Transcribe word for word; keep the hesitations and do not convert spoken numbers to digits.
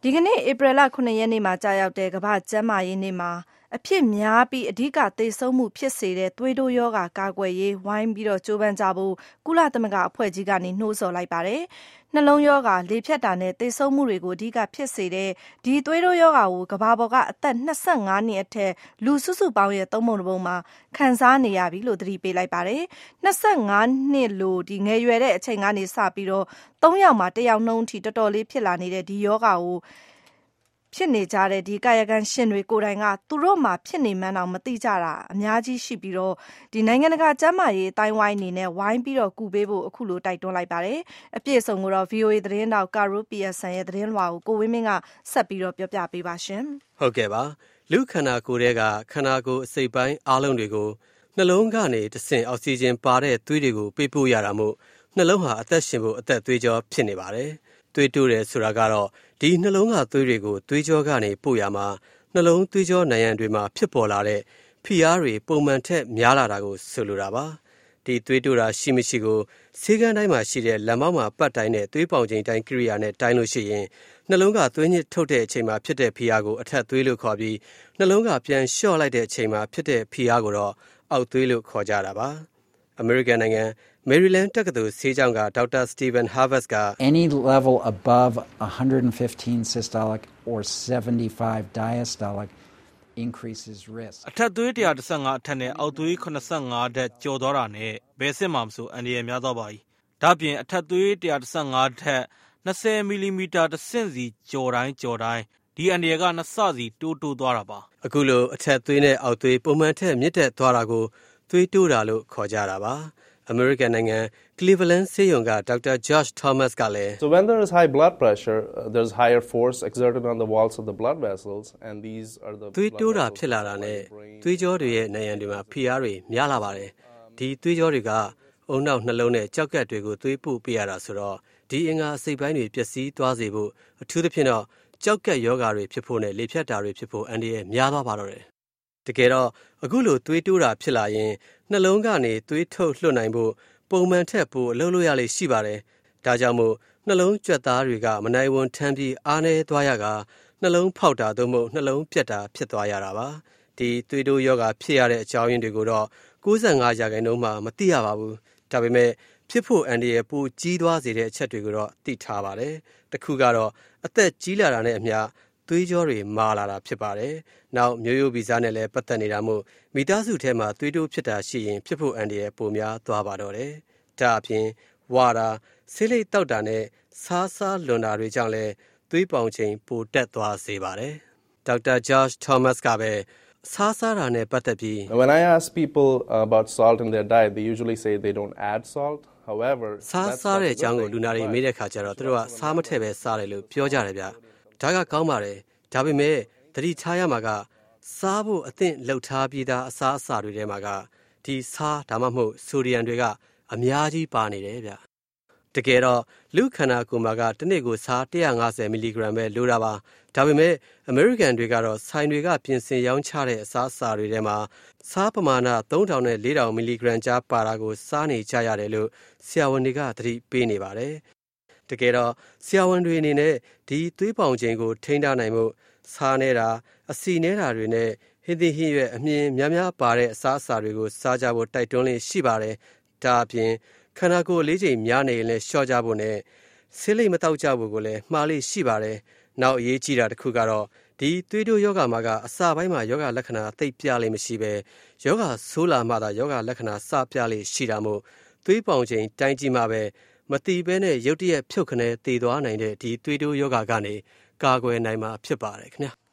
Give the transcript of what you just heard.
ဒီကနေ့ဧပြီလခုနှစ်ရက်နေ့မှာကြာရောက်တဲ့ကမ္ဘာ့ကျန်းမာရေးနေ့မှာအဖြစ်များပြီးအဓိကသေဆုံးမှုဖြစ်စေတဲ့သွေးတိုးရောဂါကာကွယ်ရေးဝိုင်းပြီးတော့ကြိုးပမ်းကြဖို့ကုလသမဂ္ဂအဖွဲ့ကြီးကနေနှိုးဆော်လိုက်ပါတယ်။နှလုံးရောဂါလေဖြတ်တာနဲ့သေဆုံးမှုတွေကိုအဓိကဖြစ်စေတဲ့ဒီသွေးတိုးရောဂါကိုကမ္ဘာပေါ်ကအသက်နှစ်ဆငါးနှစ်အထက်လူစုစုပေါင်းရဲ့သုံးပုံတစ်ပုံမှာခံစားနေရပြီလို့သတိပေးလိုက်ပါတယ်။နှစ်ဆငါးနှစ်လို့ဒီငယ်ရွယ်တဲ့အချိန်ကနေစပြီးတော့သုံးယောက်မှာတစ်ယောက်နှုန်းအထိတော်တော်လေးဖြစ်လာနေတဲ့ဒီရောဂါကိုဖြစ်နေကြတဲ့ဒီကာယကံရှင်တွေကိုယ်တိုင်ကသူတို့မှာဖြစ်နေမှန်းတော့မသိကြတာအများကြီးရှိပြီးတော့ဒီနိုင်ငံတကာကျန်းမာရေးအတိုင်းဝိုင်းအနေနဲ့ဝိုင်းပြီးတော့ကူပေးဖို့အခုလိုတိုက်တွန်းလိုက်ပါတယ်အပြည့်အစုံကိုတော့ ဗီအိုအေ သတင်းတောက်ကာရိုပီယာဆန်ရဲ့သတင်းလွှာကိုကိုဝင်းမင်းကဆက်ပြီးတော့ပြောပြပေးပါရှင်ဟုတ်ကဲ့ပါလူခန္ဓာကိုယ်တွေကခန္ဓာကိုယ်အစိတ်ပိုင်းအားလုံးတွေကိုနှလုံးကနေတဆင့်အောက်ဆီဂျင်ပါတဲ့သွေးတွေကိုပေးပို့ရတာမို့နှလုံးဟာအသက်ရှင်ဖို့အသက်သွေးကြောဖြစ်နေပါတယ်သွေးတိုးတယ်ဆိုတာကတော့ဒီနှလုံးကသွေးတွေကိုသွေးကြောကနေပို့ရမှာနှလုံးသွေးကြောနံရံတွေမှာဖြစ်ပေါ်လာတဲ့ဖိအားတွေပုံမှန်ထက်များလာတာကိုဆိုလိုတာပါဒီသွေးတိုးတာရှိမရှိကိုဆေးကန်းတိုင်းမှာရှိတဲ့လက်မောက်မှာပတ်တိုင်းနဲ့သွေးပေါင်ချိန်တိုင်းကိရိယာနဲ့တိုင်းလို့ရှိရင်နှလုံးကသွေးညစ်ထုတ်တဲ့အချိန်မှာဖြစ်တဲ့ဖိအားကိုအထက်သွေးလို့ခေါ်ပြီးနှလုံးကပြန်လျှော့လိုက်တဲ့အချိန်မှာဖြစ်တဲ့ဖိအားကိုတော့အောက်သွေးလို့ခေါ်ကြတာပါအမေရိကန်နိုင်ငံMaryland တက္ကသိုလ်ဆေးကျောင်းကဒေါက်တာ Stephen Harvest က Any level above one hundred fifteen systolic or seventy-five diastolic increases risk အထက်သွေးone hundred fifteenအထက်နဲ့အောက်သွေးseventy-fiveဓာတ်ကျော်သွားတာနဲ့ဘယ်စစ်မှမဆိုအန္တရာယ်များသွားပါ၏ဒါ့ပြင်အထက်သွေးone hundred fifteenထက်twentyမီလီမီတာတစ်ဆင့်စီကျော်တိုင်းကျော်တိုင်းဒီအန္တရာယ်ကနှစ်ဆစီတိုးတိုးသွားတာပါအခုလိုအထက်သွေးနဲ့အောက်သွေးပုံမှန်ထက်မြင့်တက်သွားတာကိုသွေးတိုးတာလို့ခေါ်ကြတာပါအမေရိကန်နိုင်ငံ Cleveland ဆေးရုံကဒေါက်တာ Josh Thomas ကလည်း So when there is high blood pressure uh, there's higher force exerted on the walls of the blood vessels and these are the သွေးတိုးတာဖြစ်လာတာနဲ့သွေးကြောတွေရဲ့နံရံတွေမှာဖိအားတွေများလာပါတယ်ဒီသွေးကြောတွေကအုံနောက်နှလုံးနဲ့ကြောက်ကပ်တွေကိုသွေးပို့ပေးရတာဆိုတော့ဒီအင်္ဂါအစိတ်ပိုင်းတွေပျက်စီးသွားစေဖို့အထူးသဖြင့်တော့ကြောက်ကပ်ယောဂါတွေဖြစ်ဖို့နဲ့လေဖြတ်တာတွေဖြစ်ဖို့အန္တရာယ်များသွားပါတော့တယ်တကယ်တော့အခုလိုသွေးတိုးတာဖြစ်လာရင်နှလုံးကနေသွေးထုတ်လွှတ်နိုင်ဖို့ပုံမှန်ထက်ပိုအလုပ်လုပ်ရလေရှိပါတယ်။ဒါကြောင့်မို့နှလုံးကြွက်သားတွေကမနိုင်ဝန်ထမ်းပြီးအားနည်းသွားရကနှလုံးဖောက်တာသို့မဟုတ်နှလုံးပြတ်တာဖြစ်သွားရတာပါ။ဒီသွေးတိုးရောဂါဖြစ်ရတဲ့အကြောင်းရင်းတွေကိုတော့ninety-fiveရာခိုင်နှုန်းမှမသိရပါဘူး။ဒါပေမဲ့ဖြစ်ဖို့အန္တရာယ်ပိုကြီးသွားစေတဲ့အချက်တွေကိုတော့သိထားပါတယ်။တစ်ခုကတော့အသက်ကြီးလာတာနဲ့အမျှသွေးကြောတွေမာလာတာဖြစ်ပါတယ်။နောက်မျိုးရိုးဗီဇနဲ့လည်းပတ်သက်နေတာမို့မိသားစုထဲမှာသွေးတိုးဖြစ်တာရှိရင်ဖြစ်ဖို့အန္တရာယ်ပိုများသွားပါတော့တယ်။ဒါအပြင်ဝါတာဆေးလိပ်တောက်တာနဲ့စားစားလွန်တာတွေကြောင့်လည်းသွေးပေါင်ချိန်ပိုတက်သွားစေပါတယ်။ဒေါက်တာ Josh Thomas ကပဲစားစားတာနဲ့ပတ်သက်ပြီး When I ask people about salt in their diet they usually say they don't add salt however စားစားတဲ့အကြောင်းကိုလူနာတွေမေးတဲ့ခါကျတော့သူတို့ကစားမထည့်ပဲစားတယ်လို့ပြောကြတယ်ဗျ။ဒါကကောင်းပါတယ်ဒါပေမဲ့သတိထားရမှာကစားဖို့အသင့်လှုပ်ထားပြီးသားအစားအစာတွေထဲမှာကဒီစားဒါမှမဟုတ်ဆိုဒီယမ်တွေကအများကြီးပါနေတယ်ဗျတကယ်တော့လူခန္ဓာကိုယ်မှာကတစ်နေ့ကိုစားone hundred fiftyမီလီဂရမ်ပဲလိုတာပါဒါပေမဲ့အမေရိကန်တွေကတော့ဆိုင်တွေကပြင်ဆင်ရောင်းချတဲ့အစားအစာတွေထဲမှာစားပမာဏthree thousandနဲ့four thousandမီလီဂရမ်ကြားပါတာကိုစားနေကြရတယ်လို့ဆရာဝန်တွေကသတိပေးနေပါတယ်တကယ်တော့ဆရာဝန်တွေအနေနဲ့ဒီသွေးပေါင်ချိန်ကိုထိန်းထားနိုင်မှုစားနေတာအစီနေတာတွေနဲ့ဟင်းသီးဟင်းရွက်အမြင်များများပါတဲ့အစားအစာတွေကိုစားကြဖို့တိုက်တွန်းလေးရှိပါတယ်ဒါအပြင်ခန္ဓာကိုယ်လေးချိန်များနေရင်လည်းလျှော့ကြဖို့နဲ့ဆေးလိပ်မတောက်ကြဖို့ကိုလည်းမှားလေးရှိပါတယ်နောက်အရေးကြီးတာတစ်ခုကတော့ဒီသွေးတိုးယောဂမှာကအစပိုင်းမှာယောဂလက္ခဏာသိပ်ပြလေးမရှိပဲယောဂဆိုးလာမှသာယောဂလက္ခဏာစပြလေးရှိတာမို့သွေးပေါင်ချိန်တိုင်းကြည့်မှပဲမတိဘဲနဲ့ရုတ်တရက်ဖြုတ်ခနဲတည်သွားနိုင်တဲ့ဒီသွေးတိုးယောဂကနေကာကွယ်နိုင်မှာဖြစ်ပါတယ်ခင်ဗျာ